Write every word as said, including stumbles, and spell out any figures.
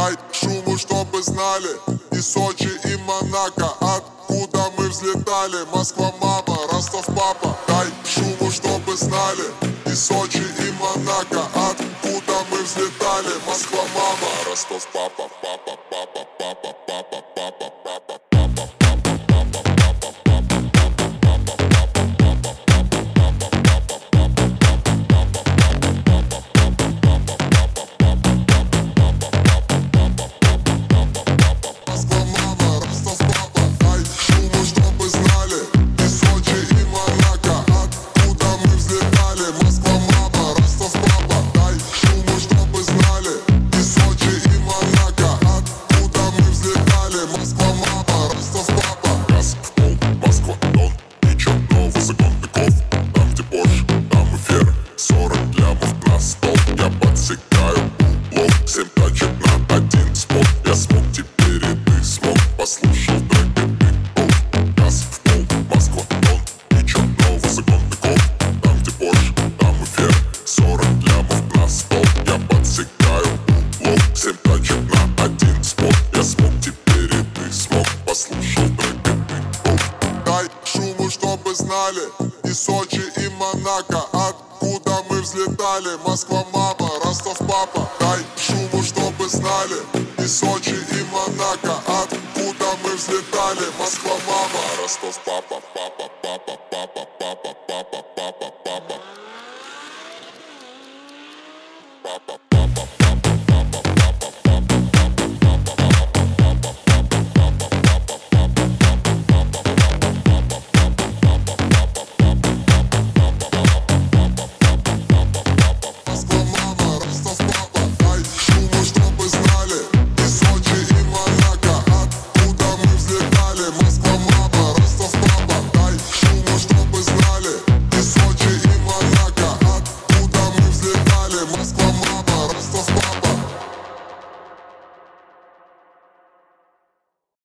Дай шуму, чтобы знали и Сочи, и Монако, откуда мы взлетали. Москва, мама, Ростов, папа. Дай шуму, чтобы знали и Сочи, и Монако, откуда мы взлетали. Москва, мама, Ростов, папа, папа, папа, папа, папа, папа, папа. Послушал треки бит-бол, газ в пол, Москва, Дон, ничего нового, закон веков. Там, где Порш, там и Фер, сорок лямов на стол. Я подсекаю углов, семь тачек на один спот. Я смог, теперь и ты смог. Послушал треки бит-бол. Дай шуму, чтобы знали и Сочи, и Монако, откуда мы взлетали. Москва, мама, Ростов, папа. Дай шуму, чтобы знали и Сочи, и Монако, откуда мы взлетали. Москва, мама, Ростов, папа.